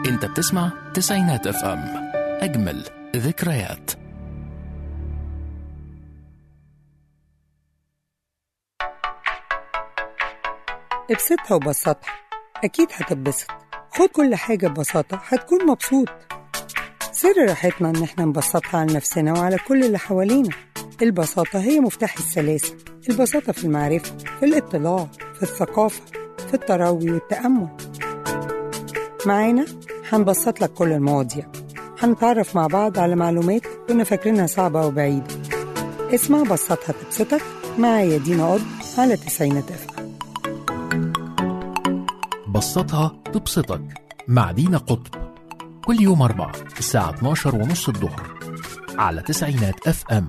انت بتسمع تسعينات اف ام، اجمل ذكريات. ابسطها وبسطها، أكيد هتتبسط. خد كل حاجة ببساطة هتكون مبسوط. سر راحتنا إن احنا نبسطها على نفسنا وعلى كل اللي حوالينا. البساطة هي مفتاح السلاسة. البساطة في المعرفة، في الاطلاع، في الثقافة، في التروي والتأمل. معانا هنبسط لك كل المواضيع، هنتعرف مع بعض على معلومات كنا فاكرينها صعبة وبعيدة. اسمع بسطها تبسطك معايا دينا قض على تسعينات اف ام. بسطها تبسطك مع دينا قطب، كل يوم 4 الساعة 12:30 الظهر على تسعينات اف ام.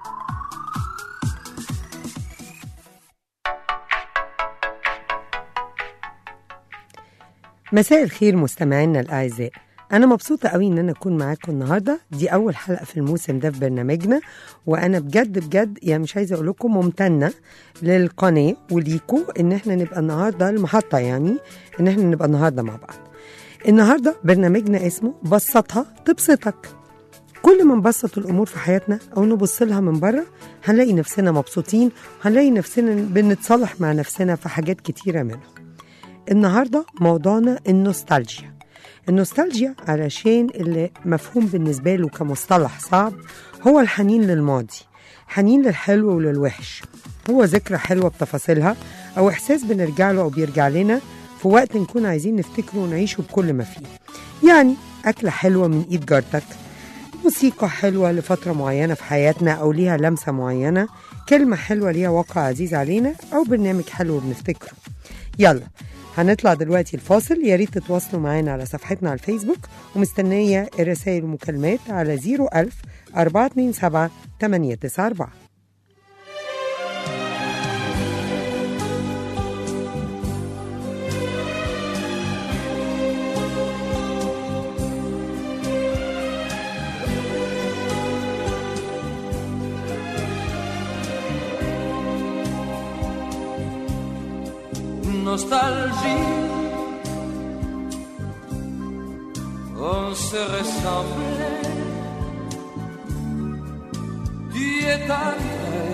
مساء الخير مستمعينا الأعزاء، أنا مبسوطة قوي إن أنا أكون معاكم النهاردة. دي أول حلقة في الموسم ده في برنامجنا، وأنا بجد يعني مش عايزة أقول لكم ممتنة للقناة وليكو إن إحنا نبقى النهاردة المحطة، يعني إن إحنا نبقى النهاردة مع بعض. النهاردة برنامجنا اسمه بسطها تبسطك. كل ما نبسط الأمور في حياتنا أو نبص لها من بره هنلاقي نفسنا مبسوطين، وهنلاقي نفسنا بنتصالح مع نفسنا في حاجات كتيرة منهم. النهاردة موضوعنا النوستالجيا علشان اللي مفهوم بالنسبة له كمصطلح صعب هو الحنين للماضي، حنين للحلو وللوحش. هو ذكرى حلوة بتفاصيلها أو إحساس بنرجع له أو بيرجع لنا في وقت نكون عايزين نفتكره ونعيشه بكل ما فيه. يعني أكلة حلوة من إيد جارتك، موسيقى حلوة لفترة معينة في حياتنا أو ليها لمسة معينة، كلمة حلوة ليها واقع عزيز علينا، أو برنامج حلو بنفتكره. يلا هنطلع دلوقتي الفاصل. يا ريت تتواصلوا معانا على صفحتنا على الفيسبوك، ومستنية الرسائل والمكالمات على 01000-427-894. Nostalgie, on se ressemblait, tu es arrivé,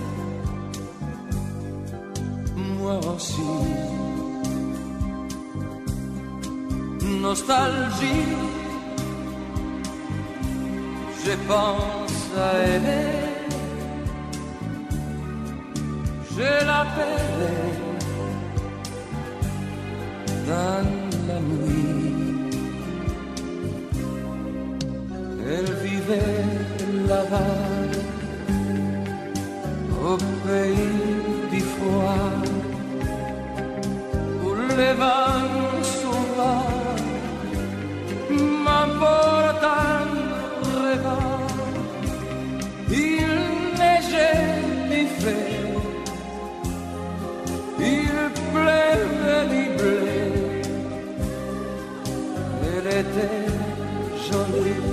moi aussi. Nostalgie, je pense à elle, je l'appelle dans la nuit. Elle vivait là-bas au pays du froid, où les vents sauvages m'emportent en rêvant. Il neigeait l'hiver, il pleuvait du blé. Elle était jolie.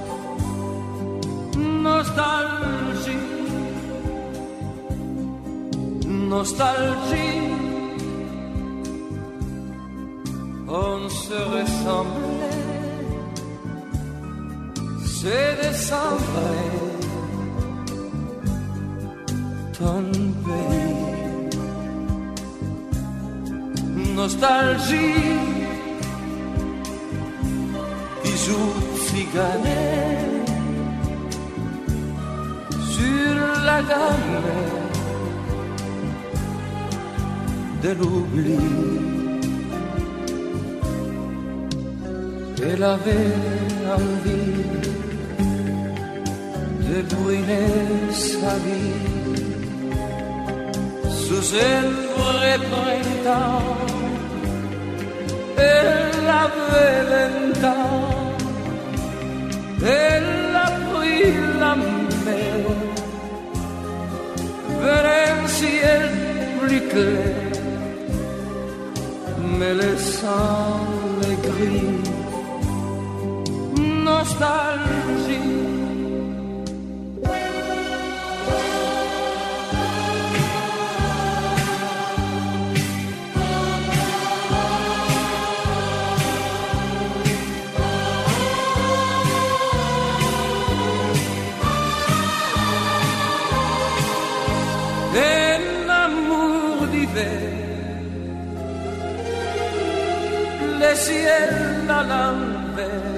Nostalgie, nostalgie, on se ressemblait, c'est décembre, ton pays. Nostalgie, bijoux ciganés sur la gamme de l'oubli. Elle avait envie de brûler sa vie sous un vrai printemps. Elle avait 20 ans, elle a pris la mer vers un ciel plus clair, mais laissant les gris. Nostalgie, le ciel à l'envers.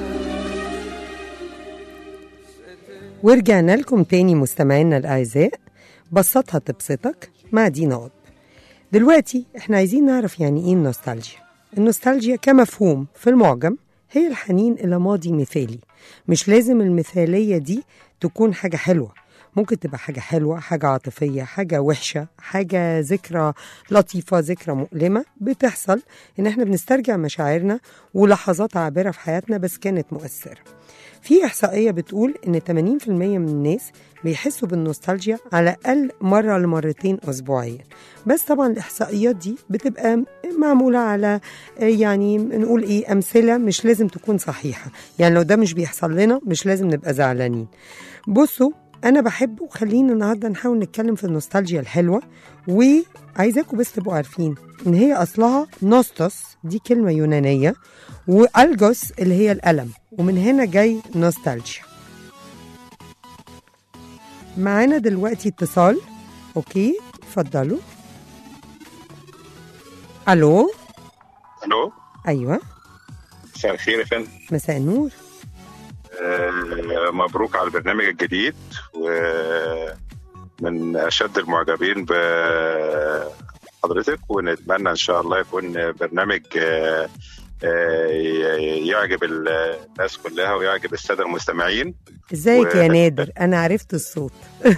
ورجعنا لكم تاني مستمعينا الأعزاء، بسطها تبسطك مع دينا قطب. دلوقتي احنا عايزين نعرف يعني ايه النوستالجيا. النوستالجيا كمفهوم في المعجم هي الحنين إلى ماضي مثالي. مش لازم المثالية دي تكون حاجة حلوة، ممكن تبقى حاجة حلوة، حاجة عاطفية، حاجة وحشة، حاجة ذكرى لطيفة، ذكرى مؤلمة بتحصل إن احنا بنسترجع مشاعرنا ولحظات عابرة في حياتنا بس كانت مؤثرة. في إحصائية بتقول إن 80% من الناس بيحسوا بالنوستالجيا على الأقل مرة لمرتين أسبوعيا. بس طبعا الإحصائيات دي بتبقى معمولة على يعني نقول إيه أمثلة، مش لازم تكون صحيحة. يعني لو ده مش بيحصل لنا مش لازم نبقى زعلانين. بصوا أنا بحبه، خلينا النهاردة نحاول نتكلم في النوستالجيا الحلوة. وعايزاكم بس تبقوا عارفين إن هي أصلها نوستوس، دي كلمة يونانية، وألجوس اللي هي الألم، ومن هنا جاي نوستالجيا. معانا دلوقتي اتصال. أوكي اتفضلوا. ألو. الو. أيوة مساء الخير يا فندم. مساء النور. مبروك على البرنامج الجديد، ومن أشد المعجبين بحضرتك، ونتمنى إن شاء الله يكون برنامج يعجب الناس كلها ويعجب السادة المستمعين. ازيك يا نادر؟ أنا عرفت الصوت.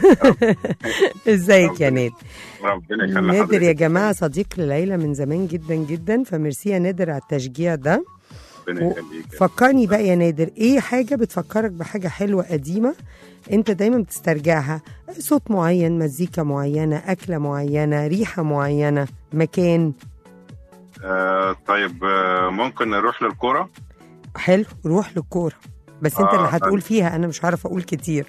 ازيك يا نادر؟ ربنا يخلي نادر حضرتك. يا جماعة صديق للعيلة من زمان جدا جدا، فميرسي يا نادر على التشجيع ده. ربنا يخليك. فكرني بقى يا نادر، ايه حاجة بتفكرك بحاجة حلوة قديمة انت دايما بتسترجعها؟ صوت معين، مزيكا معينة، أكلة معينة، ريحة معينة، مكان. طيب، ممكن نروح للكرة؟ حلو، روح للكورة، بس انت اللي هتقول أنا- فيها، انا مش عارفة اقول كتير.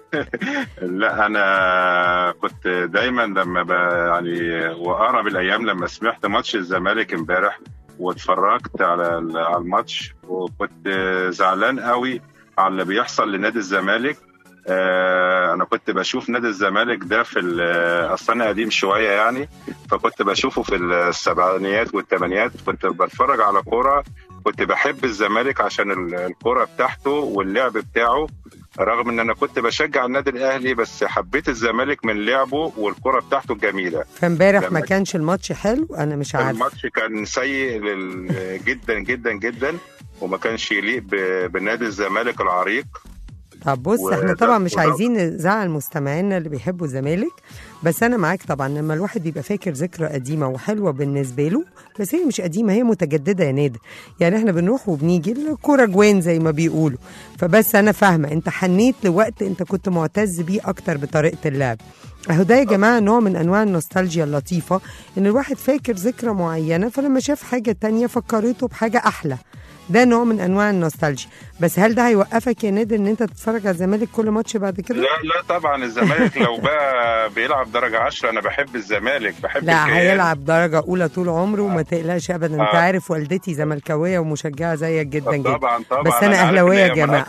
لا، أنا كنت دايما لما يعني وأقرب الأيام لما سمعت ماتش الزمالك امبارح واتفرجت على الماتش، وكنت زعلان قوي على اللي بيحصل لنادي الزمالك. انا كنت بشوف نادي الزمالك ده في اصلا انا قديم شويه يعني، فكنت بشوفه في السبعينيات والثمانينات. كنت بتفرج على كوره، كنت بحب الزمالك عشان الكوره بتاعته واللعب بتاعه، رغم ان انا كنت بشجع النادي الاهلي، بس حبيت الزمالك من لعبه والكوره بتاعته الجميله. فامبارح ما كانش الماتش حلو، انا مش عارفة. الماتش كان سيء جدا جدا جدا، وما كانش يليق بنادي الزمالك العريق. طب بص، احنا طبعا مش عايزين نزعل مستمعينا اللي بيحبوا الزمالك، بس انا معاك طبعا. لما الواحد يبقى فاكر ذكرى قديمه وحلوه بالنسبه له، بس هي مش قديمه، هي متجدده يا نادر. يعني احنا بنروح وبنيجي، الكوره جوان زي ما بيقولوا. فبس انا فاهمه انت حنيت لوقت انت كنت معتز بيه اكتر بطريقه اللعب. اهو ده يا جماعه نوع من انواع النوستالجيا اللطيفه، ان الواحد فاكر ذكرى معينه فلما شاف حاجه تانية فكرته بحاجه احلى. ده نوع من انواع النوستالجيا. بس هل ده هيوقفك يا نادر ان انت تتفرج على الزمالك كل ماتش بعد كده؟ لا طبعا، الزمالك لو بقى بيلعب درجه 10 انا بحب الزمالك، بحب لا الكيان. هيلعب درجه اولى طول عمره وما تقلقش ابدا. انت عارف والدتي زملكاويه ومشجعه زيك جدا جدا. طبعا بس انا اهلاويه يا جماعه.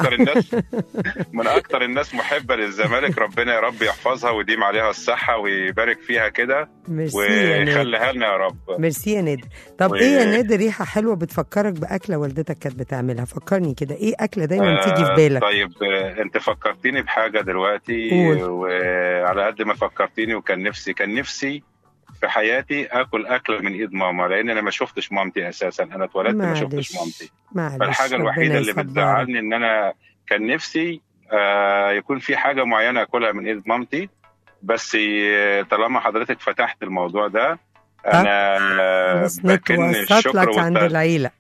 من اكتر الناس محبه للزمالك. ربنا يا رب يحفظها ويديم عليها الصحه ويبارك فيها كده ويخليها لنا يا رب. ميرسي يا نادر. طب ايه يا نادر ريحه حلوه بتفكرك باكله والدتك كانت بتعملها؟ فكرني كده، ايه اكله دايما تيجي في بالك؟ طيب، انت فكرتيني بحاجه دلوقتي، وعلى قد ما فكرتيني وكان نفسي في حياتي اكل اكله من ايد ماما، لان انا ما شفتش مامتي اساسا. انا اتولدت ما شفتش مامتي. فالحاجه الوحيده اللي بتزعلني ان انا كان نفسي يكون في حاجه معينه اكلها من ايد مامتي. بس طالما حضرتك فتحت الموضوع ده، انا بكن الشكر عند العيله.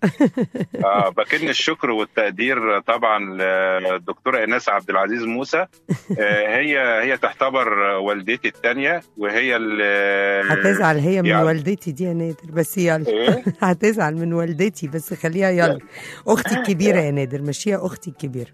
بكن الشكر والتقدير طبعا للدكتوره ايناس عبد العزيز موسى. هي تعتبر والدتي الثانيه، وهي اللي هتزعل هي من والدتي دي يا نادر، بس يلا. هتزعل من والدتي بس خليها يلا. اختي الكبيره يا نادر، مشيها اختي الكبيره.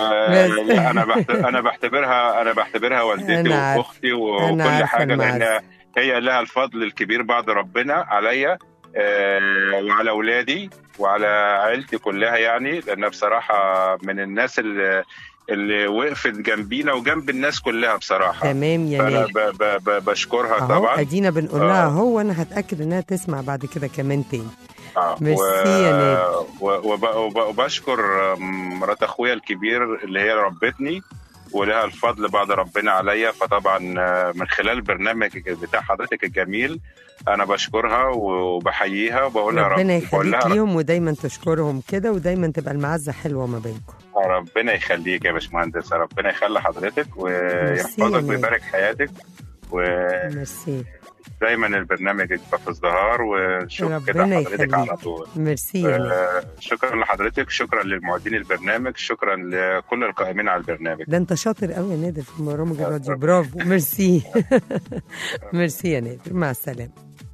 انا بعتبرها والدتي واختي وكل حاجه، لان هي لها الفضل الكبير بعد ربنا عليا وعلى أولادي وعلى عائلتي كلها يعني. لأن بصراحة من الناس اللي اللي وقفت جنبينا وجنب الناس كلها بصراحه. تمام يا فانا نادر. بشكرها اهو طبعا. ادينا بنقول لها اهو، وانا هتاكد انها تسمع بعد كده كمان تاني. ميرسي يا نادر. وبشكر مرات اخويا الكبير اللي هي ربتني ولها الفضل بعد ربنا عليا. فطبعا من خلال البرنامج بتاع حضرتك الجميل انا بشكرها وبحييها وبقول لها ربنا يخليك ليهم، ودايما تشكرهم كده، ودايما تبقى المعزه حلوه ما بينكم. ربنا يخليك يا باشمهندس، ربنا يخلي حضرتك ويحفظك ويبارك حياتك. ميرسي. دايما البرنامج يبقى في ازدهار، ونشوف كده حضرتك على طول. ميرسي. شكرا لحضرتك، شكرا للمعدين البرنامج، شكرا لكل القائمين على البرنامج. ده انت شاطر قوي يا نادر في برامج الراديو، برافو. ميرسي. ميرسي يا نادر، مع السلامه.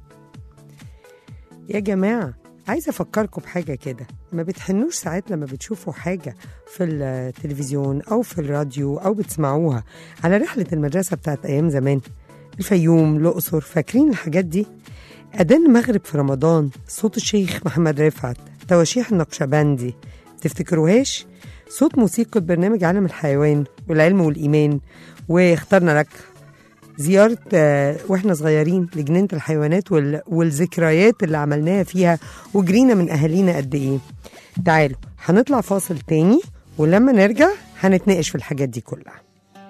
يا جماعه عايزه افكركم بحاجه كده، ما بتحنوش ساعات لما بتشوفوا حاجه في التلفزيون او في الراديو او بتسمعوها على رحله المدرسه بتاعت ايام زمان، الفيوم، الأقصر، فاكرين الحاجات دي؟ أذان المغرب في رمضان، صوت الشيخ محمد رفعت، تواشيح النقشبندي، تفتكروهاش؟ صوت موسيقى برنامج عالم الحيوان والعلم والإيمان، واخترنا لك زيارة وإحنا صغيرين لجنينة الحيوانات والذكريات اللي عملناها فيها وجرينا من أهالينا قد إيه. تعالوا هنطلع فاصل تاني، ولما نرجع هنتناقش في الحاجات دي كلها.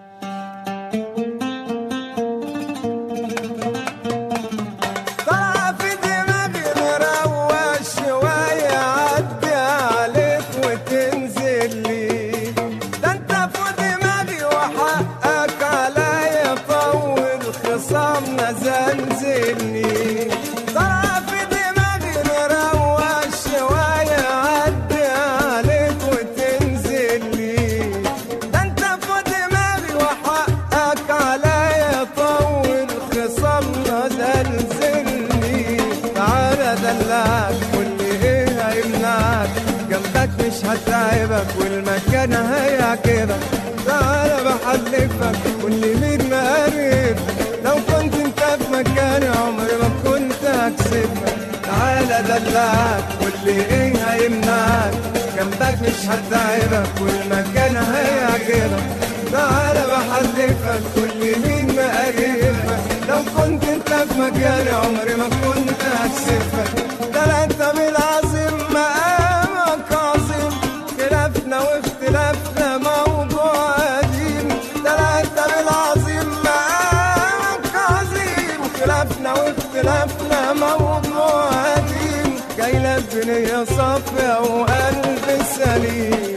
هتعبك والمكان هيعجبك، تعالى بحلفك واللي مين مقرب، لو كنت انت في مكاني عمري ما كنت هكسبك، تعالى دلعك واللي ايه هيمنعك، جنبك مش هتعبك والمكان هيعجبك، تعالى بحلفك واللي مين مقربك، لو كنت انت في مكاني عمري ما كنت هكسبك، ده لا انت بالعظيم مقامك عظيم، خلافنا واختلافنا موضوع قديم، ده لا انت بالعظيم مقامك عظيم، خلافنا واختلافنا موضوع قديم، جاي لك بنية صافية وقلب سليم.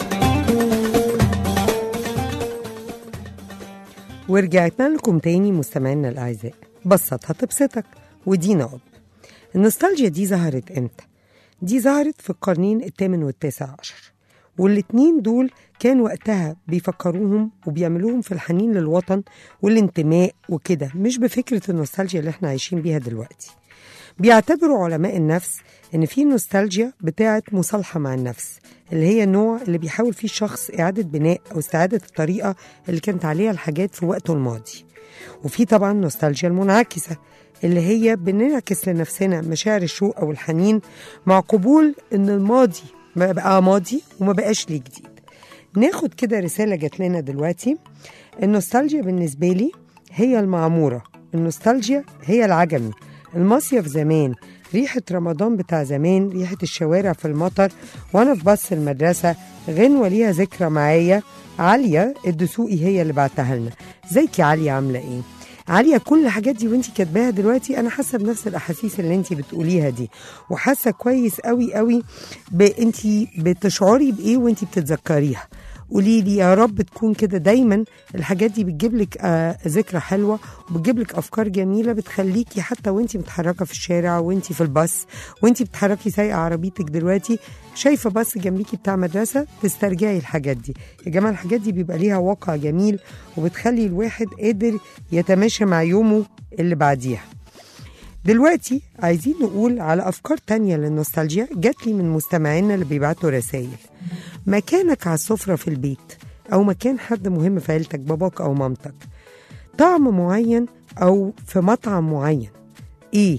ورجعتنا لكم تاني مستمعينا الأعزاء. بسط هتبسطك ودي نقط. النوستالجيا دي ظهرت امتى؟ دي ظهرت في القرنين الثامن والتاسع عشر، والاتنين دول كان وقتها بيفكروهم وبيعملوهم في الحنين للوطن والانتماء وكده، مش بفكرة النوستالجيا اللي احنا عايشين بيها دلوقتي. بيعتبروا علماء النفس ان في نوستالجيا بتاعة مصالحة مع النفس، اللي هي النوع اللي بيحاول فيه الشخص إعادة بناء أو استعادة الطريقة اللي كانت عليها الحاجات في وقته الماضي. وفي طبعا نوستالجيا المنعكسة، اللي هي بننعكس لنفسنا مشاعر الشوق أو الحنين مع قبول إن الماضي ما بقى ماضي وما بقاش ليه جديد. ناخد كده رسالة جات لنا دلوقتي. النوستالجيا بالنسبة لي هي المعمورة، النوستالجيا هي العجمي، المصيف زمان، ريحة رمضان بتاع زمان، ريحة الشوارع في المطر وأنا في باص المدرسة، غنوة ليها ذكرى معايا. عالية الدسوقي هي اللي بعتها لنا. ازيك يا عالية، عاملة ايه؟ عالية كل الحاجات دي وانتي كاتباها دلوقتي أنا حاسة بنفس الأحاسيس اللي انتي بتقوليها دي، وحاسة كويس قوي قوي انتي بتشعري بإيه وانتي بتتذكريها. قولي لي يا رب تكون كده دايما الحاجات دي بتجيب لك ذكرى حلوه وبتجيب لك افكار جميله بتخليكي حتى وانتي متحركه في الشارع وانتي في الباص وانتي بتحركي سايقه عربيتك دلوقتي شايفه باص جنبيكي بتاع مدرسه تسترجعي الحاجات دي. يا جماعه الحاجات دي بيبقى ليها واقع جميل وبتخلي الواحد قادر يتماشى مع يومه اللي بعديها. دلوقتي عايزين نقول على أفكار تانية للنوستالجيا جات لي من مستمعينا اللي بيبعتوا رسائل. مكانك على السفرة في البيت أو مكان حد مهم في عيلتك، باباك أو مامتك، طعم معين أو في مطعم معين. إيه؟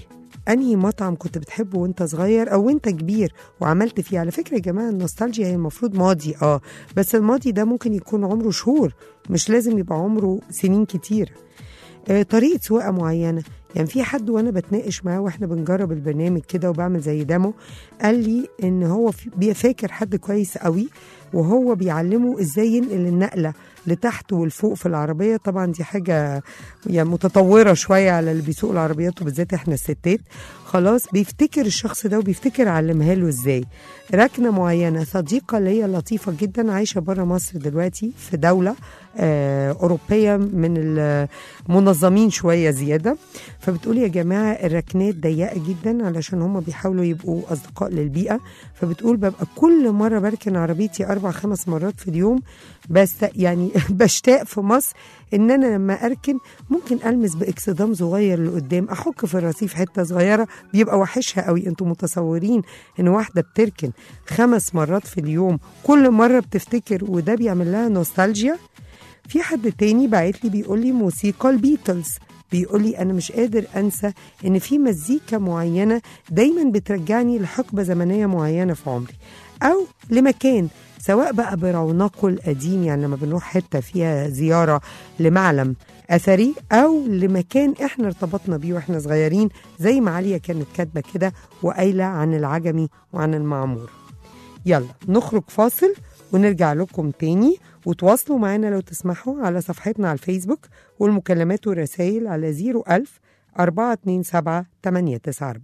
انهي مطعم كنت بتحبه وانت صغير او وانت كبير وعملت فيه. على فكرة يا جماعة النوستالجيا هي المفروض ماضي، بس الماضي ده ممكن يكون عمره شهور، مش لازم يبقى عمره سنين كتير. طريقة سواقة معينة، يعني في حد وانا بتناقش معاه واحنا بنجرب البرنامج كده وبعمل زي ديمو، قال لي ان هو بيفاكر حد كويس قوي وهو بيعلمه ازاي ينقل النقلة لتحت والفوق في العربية. طبعا دي حاجة يعني متطورة شوية على اللي بيسوق العربيات وبالذات احنا الستات. خلاص بيفتكر الشخص ده وبيفتكر علمها له ازاي. ركنة معينة، صديقة ليا لطيفة جدا عايشة برا مصر دلوقتي في دولة أوروبية من المنظمين شوية زيادة، فبتقول يا جماعة الركنات ضيقة جدا علشان هم بيحاولوا يبقوا أصدقاء للبيئة. فبتقول ببقى كل مرة بركن عربيتي 4-5 مرات في اليوم، بس يعني بشتاق في مصر ان انا لما اركن ممكن المس باكسدام صغير لقدام، احك في الرصيف حته صغيره، بيبقى وحشها قوي. انتوا متصورين ان واحده بتركن 5 مرات في اليوم كل مره بتفتكر وده بيعمل لها نوستالجيا؟ في حد تاني بعت لي بيقول لي موسيقى البيتلز، بيقول لي انا مش قادر انسى ان في مزيكا معينه دايما بترجعني لحقبه زمنيه معينه في عمري او لمكان، سواء بقى برونقه القديم، يعني لما بنروح حتة فيها زيارة لمعلم أثري أو لمكان إحنا ارتبطنا بيه وإحنا صغيرين، زي ما عليا كانت كاتبة كده وقايلة عن العجمي وعن المعمور. يلا نخرج فاصل ونرجع لكم تاني، وتواصلوا معنا لو تسمحوا على صفحتنا على الفيسبوك، والمكالمات والرسائل على 01000 427 894.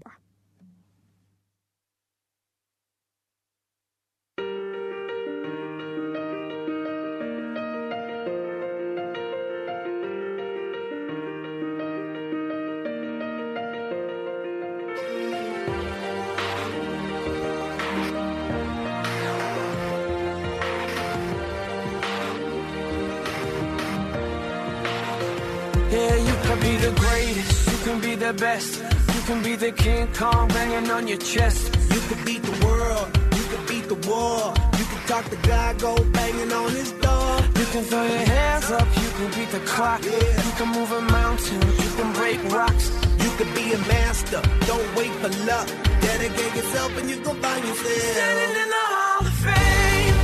Yeah, you can be the greatest, you can be the best, you can be the King Kong banging on your chest. You can beat the world, you can beat the war, you can talk to God, go banging on his door. You can throw your hands up, you can beat the clock, you can move a mountain, you can break rocks. You can be a master, don't wait for luck, dedicate yourself and you gon' find yourself Standing in the Hall of Fame,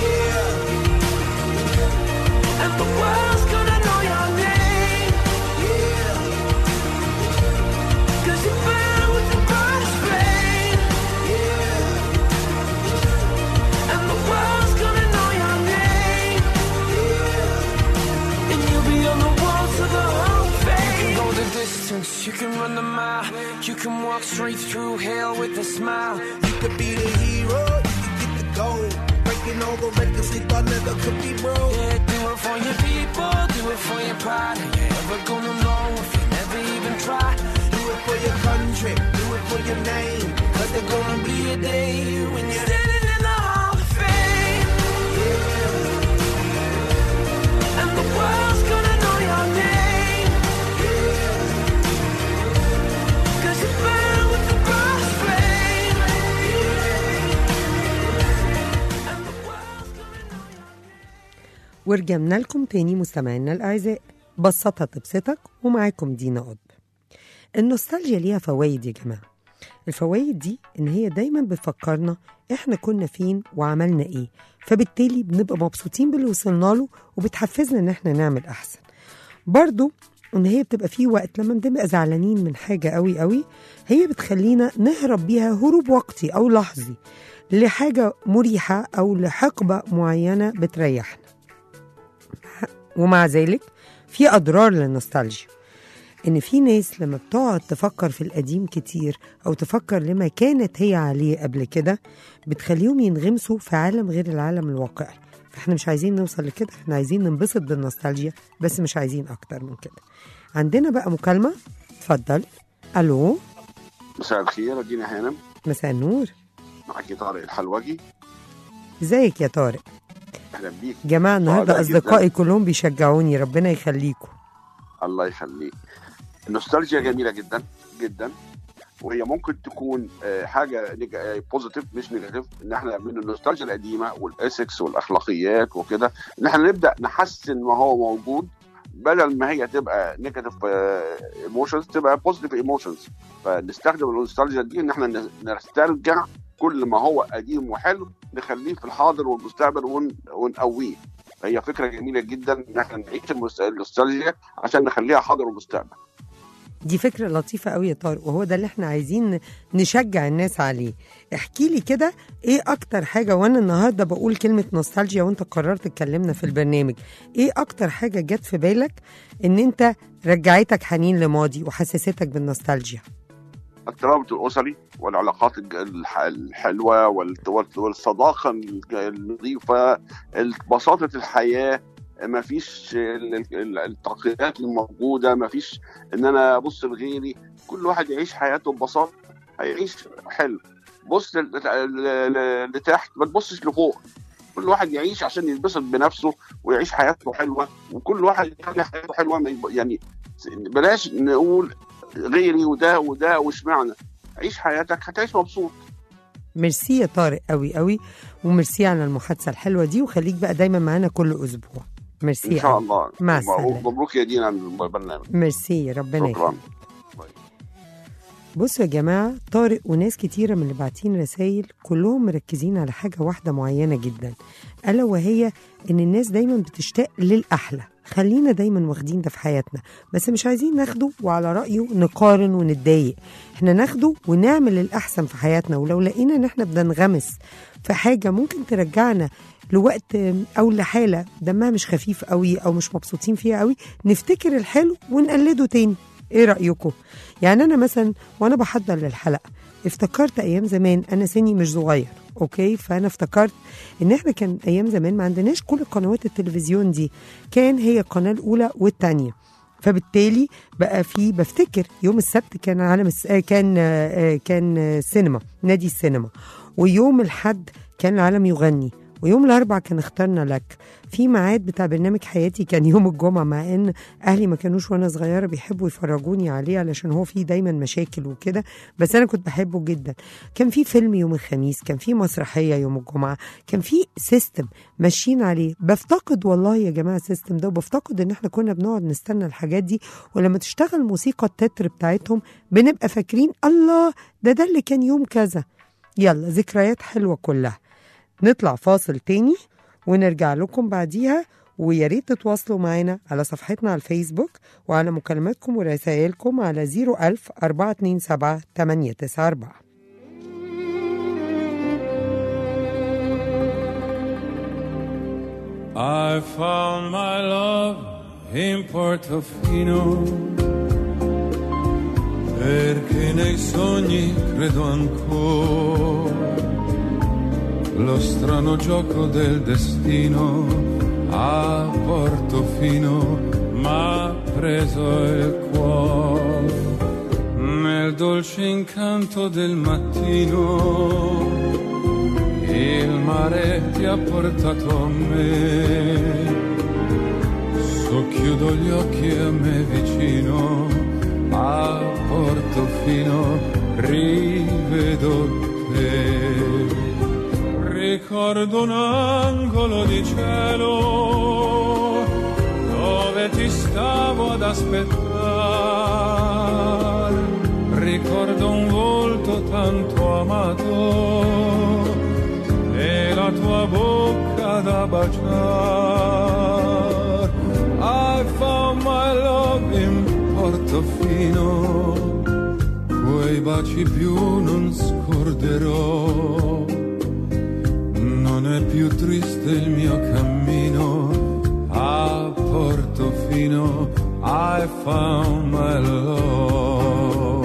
yeah. and the world's gonna know your name. You can run the mile, you can walk straight through hell with a smile. You could be the hero, you can get the gold, breaking all the records they thought never could be broke. Yeah, do it for your people, do it for your pride. Are you ever gonna know if you never even try? Do it for your country, do it for your name, cause there's gonna be a day when you're standing in the Hall of Fame, and the world's gonna know your name. ورجعنا لكم تاني مستمعينا الأعزاء، بسطها تبسطك، ومعاكم دينا قطب. النوستالجيا ليها فوايد يا جماعة. الفوايد دي إن هي دايما بتفكرنا إحنا كنا فين وعملنا إيه، فبالتالي بنبقى مبسوطين باللي وصلنا له وبتحفزنا إن إحنا نعمل أحسن. برضو إن هي بتبقى فيه وقت لما بنبقى زعلانين من حاجة قوي قوي، هي بتخلينا نهرب بيها هروب وقتي أو لحظي لحاجة مريحة أو لحقبة معينة بتريحنا. ومع ذلك في أضرار للنوستالجيا، إن في ناس لما بتقعد تفكر في القديم كتير أو تفكر لما كانت هي عليه قبل كده، بتخليهم ينغمسوا في عالم غير العالم الواقعي. فإحنا مش عايزين نوصل لكده، إحنا عايزين ننبسط بالنوستالجيا بس مش عايزين أكتر من كده. عندنا بقى مكالمة، اتفضل. ألو، مساء الخير، دينا هانم. مساء النور، معاكي طارق الحلوجي. ازيك يا طارق؟ اهلا بيك جماعة. النهارده أصدقائي كلهم بيشجعوني، ربنا يخليكم. الله يخليك. النوستالجيا جميلة جدا جدا، وهي ممكن تكون حاجة بوزيتيف مش نيجاتيف، ان احنا من النوستالجيا القديمة والاسكس والاخلاقيات وكده ان احنا نبدأ نحسن ما هو موجود بدل ما هي تبقى نيجاتيف ايموشنز تبقى بوزيتيف ايموشنز. فنستخدم النوستالجيا دي ان احنا نسترجع كل ما هو قديم وحلو، نخليه في الحاضر والمستقبل ونقويه. هي فكره جميله جدا ان احنا نعيش النوستالجيا عشان نخليها حاضر ومستقبل. دي فكرة لطيفة قوي يا طارق، وهو ده اللي احنا عايزين نشجع الناس عليه. احكي لي كده ايه اكتر حاجة، وانا النهاردة بقول كلمة نوستالجيا وانت قررت تكلمنا في البرنامج، ايه اكتر حاجة جت في بالك ان انت رجعتك حنين لماضي وحسستك بالنوستالجيا؟ الترابط الأسري والعلاقات الحلوة والصداقة النظيفة، بساطة الحياة، ما فيش التعقيدات الموجودة، ما فيش ان انا ابص لغيري، كل واحد يعيش حياته ببساطة هيعيش حلو. بص لتحت ما تبصش لفوق، كل واحد يعيش عشان يتبسط بنفسه ويعيش حياته حلوة، وكل واحد يخلي حياته حلوة. يعني بلاش نقول غيري وده وده واشمعنى، عيش حياتك هتعيش مبسوط. ميرسي يا طارق قوي قوي، وميرسي على المحادثة الحلوة دي، وخليك بقى دايما معانا كل أسبوع. ميرسي إن شاء الله. مع السلامة. مبروك يا دينا على البرنامج. ميرسي، ربنا يخليك. بصوا يا جماعة، طارق وناس كتيرة من اللي باعتين رسائل كلهم مركزين على حاجة واحدة معينة جدا، ألا وهي إن الناس دايما بتشتاق للأحلى. خلينا دايما واخدين ده في حياتنا، بس مش عايزين ناخده وعلى رأيه نقارن ونتضايق. احنا ناخده ونعمل الأحسن في حياتنا، ولو لقينا ان احنا بننغمس في حاجة ممكن ترجعنا لوقت أو لحالة دمها مش خفيف قوي أو مش مبسوطين فيها قوي، نفتكر الحلو ونقلده تاني. ايه رأيكم؟ يعني أنا مثلا وأنا بحضر للحلقة افتكرت أيام زمان، أنا سني مش صغير أوكي، فأنا افتكرت إن إحنا كان أيام زمان ما عندناش كل قنوات التلفزيون دي، كان هي القناة الأولى والتانية، فبالتالي بقى في بفتكر يوم السبت كان عالم كان سينما، نادي السينما، ويوم الحد كان العالم يغني، ويوم الأربع كان اخترنا لك. في ميعاد بتاع برنامج حياتي كان يوم الجمعة، مع ان اهلي ما كانوش وانا صغيرة بيحبوا يفرجوني عليه علشان هو فيه دايما مشاكل وكده، بس انا كنت بحبه جدا. كان في فيلم يوم الخميس، كان في مسرحية يوم الجمعة، كان في سيستم ماشيين عليه. بفتقد والله يا جماعة السيستم ده، وبفتقد ان احنا كنا بنقعد نستنى الحاجات دي، ولما تشتغل موسيقى التتر بتاعتهم بنبقى فاكرين الله ده اللي كان يوم كذا. يلا ذكريات حلوة كلها. نطلع فاصل تاني ونرجع لكم بعديها، ويا ريت تتواصلوا معنا على صفحتنا على الفيسبوك وعلى مكالماتكم ورسائلكم على 01000 427 894. I found my love in Portofino, perché nei sogni credo ancora. Lo strano gioco del destino a Portofino m'ha preso il cuore. Nel dolce incanto del mattino il mare ti ha portato a me. Socchiudo gli occhi e a me vicino a Portofino rivedo te. Ricordo un angolo di cielo dove ti stavo ad aspettare. Ricordo un volto tanto amato e la tua bocca da baciare. I found my love in Portofino, quei baci più non scorderò. Non è più triste il mio cammino a Portofino. I found my love.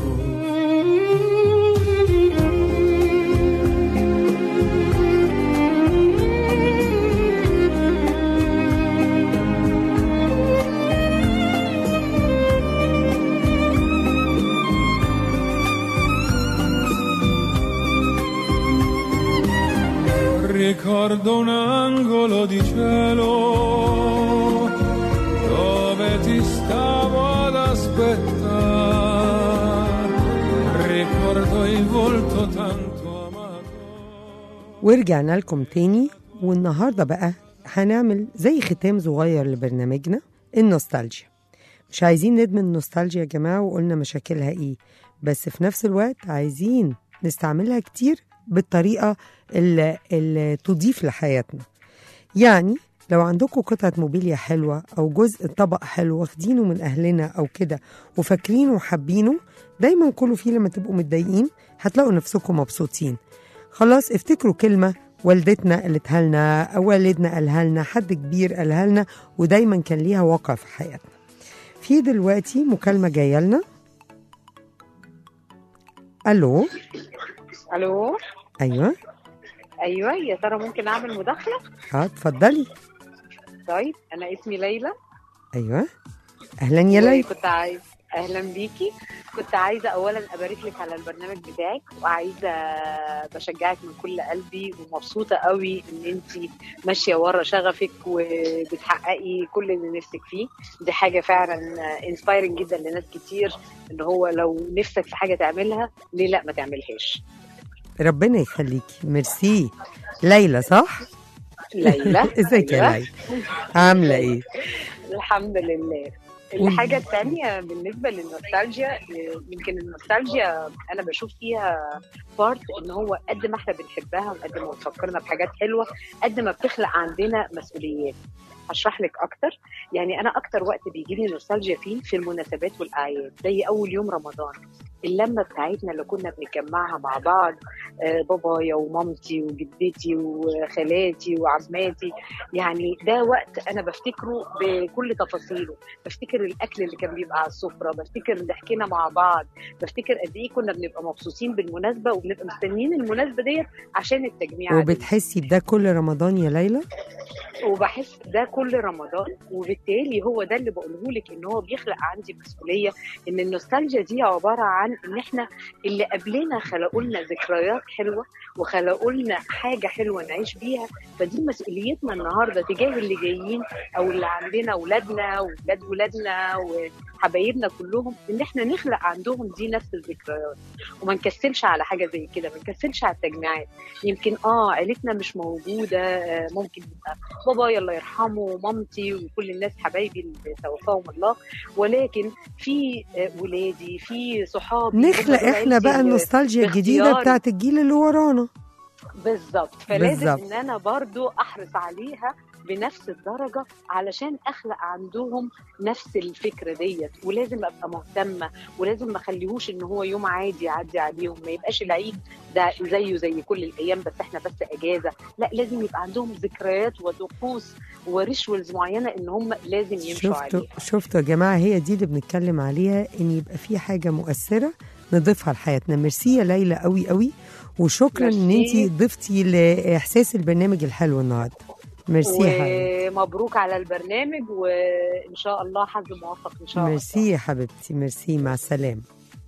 Ricordo un angolo di cielo dove ti stavo ad aspettare. Ricordo il volto tanto amato. ورجعنا لكم تاني، والنهاردة بقى هنعمل زي ختام صغير لبرنامجنا. النوستالجيا. مش عايزين ندمن النوستالجيا يا جماعة، وقلنا مشاكلها ايه، بس في نفس الوقت عايزين نستعملها كتير بالطريقة اللي تضيف لحياتنا. يعني لو عندكم قطعة موبيليا حلوة أو جزء طبق حلو واخدينه من أهلنا أو كده وفاكرينه وحابينه، دايما كلوا فيه لما تبقوا متضايقين، هتلاقوا نفسكم مبسوطين. خلاص افتكروا كلمة والدتنا قالتها لنا أو والدنا قالها لنا، حد كبير قالها لنا، ودايما كان ليها واقع في حياتنا. في دلوقتي مكالمة جاية لنا. ألو. الو. ايوه يا ترى ممكن اعمل مداخله؟ اتفضلي. طيب انا اسمي ليلى. ايوه اهلا يا ليلى. اهلا بيكي. كنت عايزه اولا ابارك لك على البرنامج بتاعك، وعايزه بشجعك من كل قلبي، ومبسوطه قوي ان انت ماشيه ورا شغفك وبتحققي كل اللي نفسك فيه. دي حاجه فعلا انسبايرنج جدا لناس كتير، ان هو لو نفسك في حاجه تعملها ليه لا ما تعملهاش. ربنا يخليكي. ميرسي. ليلى صح؟ ليلى. ازيك يا ليلى؟ عامله ايه؟ الحمد لله. الحاجة الثانية بالنسبة للنوستالجيا، يمكن النوستالجيا أنا بشوف فيها بارت إن هو قد ما إحنا بنحبها وقد ما بتفكرنا بحاجات حلوة، قد ما بتخلق عندنا مسؤوليات. هشرح لك أكتر. يعني أنا أكتر وقت بيجيلي نوستالجيا فيه في المناسبات والأعياد، زي أول يوم رمضان، اللمة بتاعتنا اللي كنا بنجمعها مع بعض، بابايا ومامتي وجدتي وخالاتي وعماتي. يعني ده وقت أنا بفتكره بكل تفاصيله، بفتكر الأكل اللي كان بيبقى على السفرة، بفتكر ضحكنا مع بعض، بفتكر قد إيه كنا بنبقى مبسوطين بالمناسبة وبنبقى مستنيين المناسبة ديت عشان التجميع. وبتحسي بده كل رمضان يا ليلى؟ وبحس ده كل رمضان، وبالتالي هو ده اللي بقوله لك ان هو بيخلق عندي مسؤوليه. ان النوستالجيا دي عباره عن ان احنا اللي قبلنا خلقوا لنا ذكريات حلوه وخلقوا لنا حاجه حلوه نعيش بيها، فدي مسؤوليتنا النهارده تجاه اللي جايين او اللي عندنا، اولادنا واولاد ولادنا وحبايبنا كلهم، ان احنا نخلق عندهم دي نفس الذكريات، وما نكسلش على حاجه زي كده، ما نكسلش على التجميعات. يمكن عيلتنا مش موجوده، ممكن يبقى بابايا الله يرحمه ومامتي وكل الناس حبايبي اللي توفاهم الله، ولكن في ولادي، في صحابي، نخلق احنا بقى النوستالجيا الجديدة بتاعت الجيل اللي ورانا. بالظبط. فلازم ان انا برضو احرص عليها بنفس الدرجة علشان أخلق عندهم نفس الفكرة ديت، ولازم أبقى مهتمة، ولازم ما خليهوش إن هو يوم عادي يعدي عليهم، ما يبقاش العيد ده زيه زي كل الأيام بس إحنا بس أجازة، لا لازم يبقى عندهم ذكريات وطقوس وريشوالز معينة إن هم لازم يمشوا عليها. شفتوا يا جماعة، هي دي اللي بنتكلم عليها، إن يبقى في حاجة مؤثرة نضيفها لحياتنا. ميرسي يا ليلى قوي قوي، وشكرا إن أنتي ضفتي لإحساس البرنامج الحلو النهاردة. ميرسي ومبروك على البرنامج، وإن شاء الله حظ موفق إن شاء الله. ميرسي يا حبيبتي، ميرسي، مع السلامة.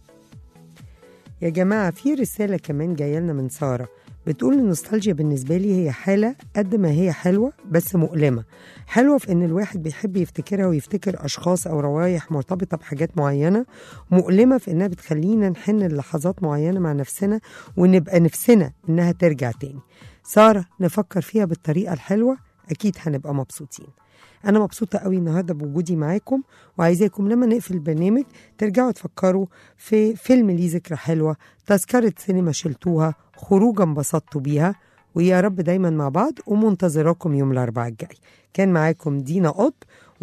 يا جماعة في رسالة كمان جاية لنا من سارة، بتقول النوستالجيا بالنسبة لي هي حالة قد ما هي حلوة بس مؤلمة. حلوة في إن الواحد بيحب يفتكرها ويفتكر أشخاص أو روايح مرتبطة بحاجات معينة، مؤلمة في إنها بتخلينا نحن للحظات معينة مع نفسنا ونبقى نفسنا إنها ترجع تاني. سارة، نفكر فيها بالطريقة الحلوة أكيد هنبقى مبسوطين. أنا مبسوطة قوي النهاردة بوجودي معاكم، وعايزاكم لما نقفل البرنامج ترجعوا تفكروا في فيلم ليه ذكرى حلوة، تذكرة سينما شلتوها، خروجة انبسطتوا بيها، ويا رب دايما مع بعض، ومنتظراكم يوم الأربعاء الجاي. كان معاكم دينا قطب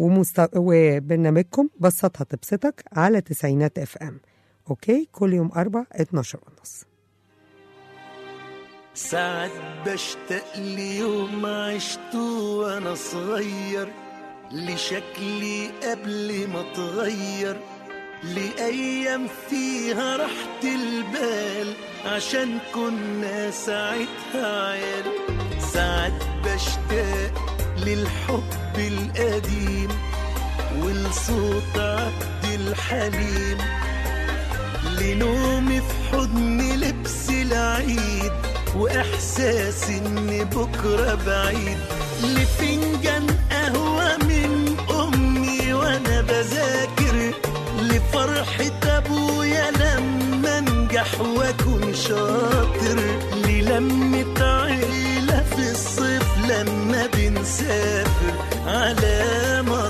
وبرنامجكم بسطها تبسطك على 90 FM. أوكي، كل يوم 4 12:30. ساعات بشتاق ليوم عشته وانا صغير، لشكلي قبل ما اتغير، لأيام فيها راحة البال عشان كنا ساعتها عيال. ساعات بشتاق للحب القديم ولصوت عبد الحليم، لنومي في حضن لبس العيد وإحساس إن بكرة بعيد، لفنجان قهوة من أمي وأنا بذاكر، لفرحة أبويا لما أنجح وأكون شاطر، للمة عيلة في الصيف لما بنسافر على